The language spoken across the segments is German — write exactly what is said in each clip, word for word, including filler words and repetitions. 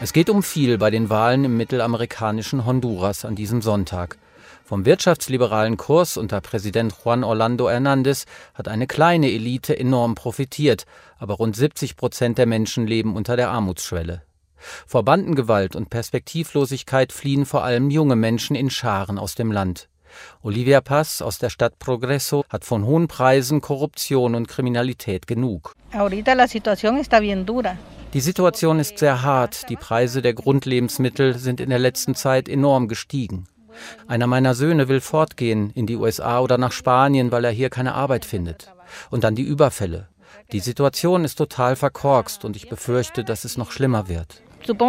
Es geht um viel bei den Wahlen im mittelamerikanischen Honduras an diesem Sonntag. Vom wirtschaftsliberalen Kurs unter Präsident Juan Orlando Hernández hat eine kleine Elite enorm profitiert, aber rund siebzig Prozent der Menschen leben unter der Armutsschwelle. Vor Bandengewalt und Perspektivlosigkeit fliehen vor allem junge Menschen in Scharen aus dem Land. Olivia Paz aus der Stadt Progreso hat von hohen Preisen, Korruption und Kriminalität genug. Die Situation ist sehr hart. Die Preise der Grundlebensmittel sind in der letzten Zeit enorm gestiegen. Einer meiner Söhne will fortgehen in die U S A oder nach Spanien, weil er hier keine Arbeit findet. Und dann die Überfälle. Die Situation ist total verkorkst und ich befürchte, dass es noch schlimmer wird.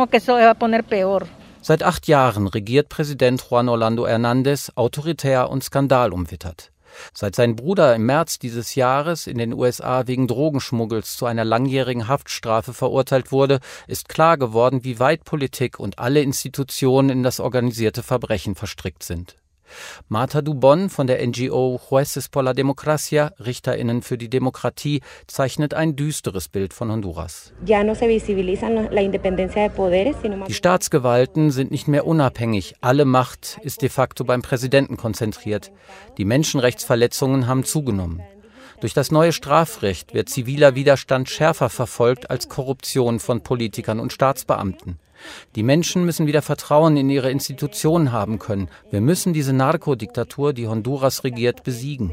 Seit acht Jahren regiert Präsident Juan Orlando Hernández autoritär und skandalumwittert. Seit sein Bruder im März dieses Jahres in den U S A wegen Drogenschmuggels zu einer langjährigen Haftstrafe verurteilt wurde, ist klar geworden, wie weit Politik und alle Institutionen in das organisierte Verbrechen verstrickt sind. Marta Dubon von der N G O Jueces por la Democracia, RichterInnen für die Demokratie, zeichnet ein düsteres Bild von Honduras. Die Staatsgewalten sind nicht mehr unabhängig. Alle Macht ist de facto beim Präsidenten konzentriert. Die Menschenrechtsverletzungen haben zugenommen. Durch das neue Strafrecht wird ziviler Widerstand schärfer verfolgt als Korruption von Politikern und Staatsbeamten. Die Menschen müssen wieder Vertrauen in ihre Institutionen haben können. Wir müssen diese Narkodiktatur, die Honduras regiert, besiegen.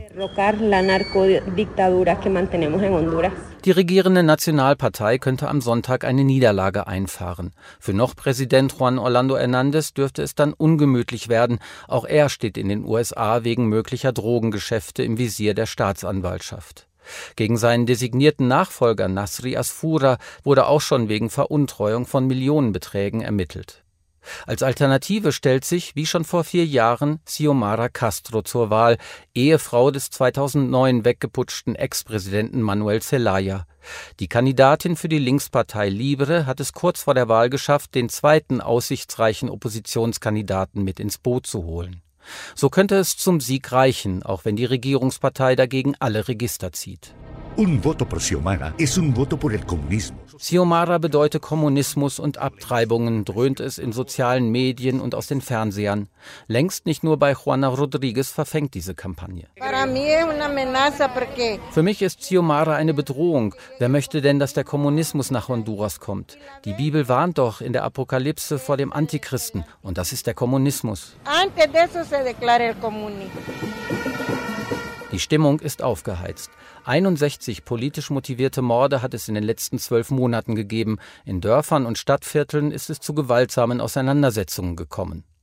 Die regierende Nationalpartei könnte am Sonntag eine Niederlage einfahren. Für noch Präsident Juan Orlando Hernández dürfte es dann ungemütlich werden. Auch er steht in den U S A wegen möglicher Drogengeschäfte im Visier der Staatsanwaltschaft. Gegen seinen designierten Nachfolger Nasri Asfura wurde auch schon wegen Veruntreuung von Millionenbeträgen ermittelt. Als Alternative stellt sich, wie schon vor vier Jahren, Xiomara Castro zur Wahl, Ehefrau des zweitausendneun weggeputschten Ex-Präsidenten Manuel Zelaya. Die Kandidatin für die Linkspartei Libre hat es kurz vor der Wahl geschafft, den zweiten aussichtsreichen Oppositionskandidaten mit ins Boot zu holen. So könnte es zum Sieg reichen, auch wenn die Regierungspartei dagegen alle Register zieht. Un voto por Xiomara es un voto por el comunismo. Xiomara bedeutet Kommunismus und Abtreibungen, dröhnt es in sozialen Medien und aus den Fernsehern. Längst nicht nur bei Juana Rodriguez verfängt diese Kampagne. Für mich ist Xiomara eine Bedrohung. Wer möchte denn, dass der Kommunismus nach Honduras kommt? Die Bibel warnt doch in der Apokalypse vor dem Antichristen. Und das ist der Kommunismus. Die Stimmung ist aufgeheizt. einundsechzig politisch motivierte Morde hat es in den letzten zwölf Monaten gegeben. In Dörfern und Stadtvierteln ist es zu gewaltsamen Auseinandersetzungen gekommen.